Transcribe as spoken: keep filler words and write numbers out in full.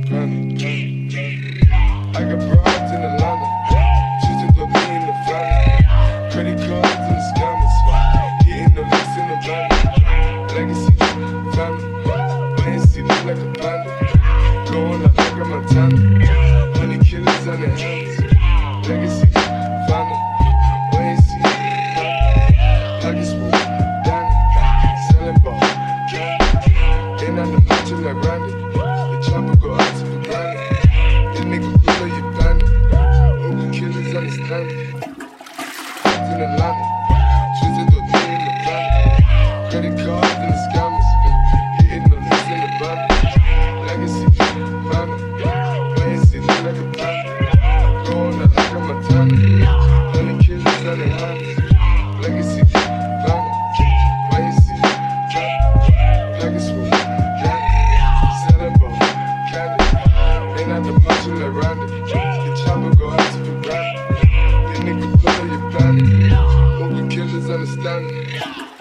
panic. I got broads in Atlanta, just to put me in the family. Credit cards and the scammers, hitting the licks in the van. Legacy, family, wait and see, look like a panda. Going out like a Montana, honey killers on their hands. Legacy, family, wait and see, family. Pockets full, Danny, selling ball, candy. Ain't on the macho like Randy, the chopper go out to the granny. This nigga pull up your bandit, open killers understand it. In Atlanta, twisted the me in the van. Credit cards and the scammers, hitting the licks in the van. Legacy, family, wait and see, look like a panda. Going out like a Montana, honey killers on their hands. Legacy, family, wait and see, family. Legacy, candy, selling ball, candy. Ain't at the macho like Randy, the chopper go out to the granny. This nigga pull up your bandit, open killers understand it.